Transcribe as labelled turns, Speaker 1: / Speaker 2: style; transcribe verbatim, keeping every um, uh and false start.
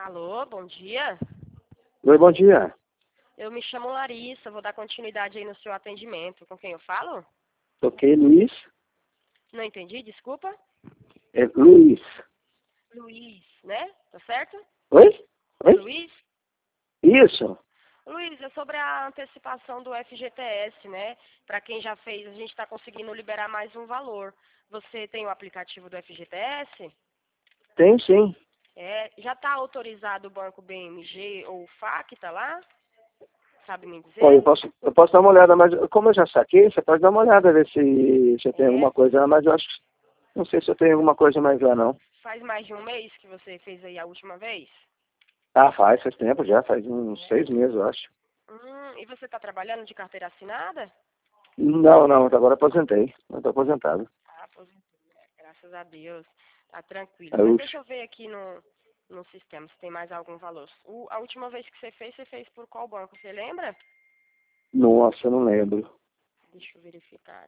Speaker 1: Alô, bom dia.
Speaker 2: Oi, bom dia.
Speaker 1: Eu me chamo Larissa, vou dar continuidade aí no seu atendimento. Com quem eu falo?
Speaker 2: Ok, Luiz.
Speaker 1: Não entendi, desculpa.
Speaker 2: É Luiz.
Speaker 1: Luiz, né? Tá certo?
Speaker 2: Oi?
Speaker 1: É
Speaker 2: Oi?
Speaker 1: Luiz?
Speaker 2: Isso.
Speaker 1: Luiz, é sobre a antecipação do F G T S, né? Para quem já fez, a gente está conseguindo liberar mais um valor. Você tem o aplicativo do F G T S?
Speaker 2: Tem sim.
Speaker 1: É, já está autorizado o banco B M G ou o Facta lá? Sabe me
Speaker 2: Olha, eu
Speaker 1: dizer?
Speaker 2: posso, eu posso dar uma olhada, mas como eu já saquei, você pode dar uma olhada, ver se, se tem
Speaker 1: É,
Speaker 2: alguma coisa lá, mas eu acho que não sei se eu tenho alguma coisa mais lá, não.
Speaker 1: faz mais de um mês que você fez aí a última vez?
Speaker 2: Ah, faz, faz tempo já, faz uns
Speaker 1: É.
Speaker 2: seis meses, eu acho.
Speaker 1: Hum, e você está trabalhando de carteira assinada?
Speaker 2: Não, não, agora aposentei. Eu tô aposentado.
Speaker 1: Ah, aposentou, né? Graças a Deus. Tá tranquilo.
Speaker 2: É
Speaker 1: Mas
Speaker 2: útil.
Speaker 1: deixa eu ver aqui no, no sistema se tem mais algum valor. O, a última vez que você fez, você fez por qual banco? Você lembra?
Speaker 2: Nossa, eu não lembro.
Speaker 1: Deixa eu verificar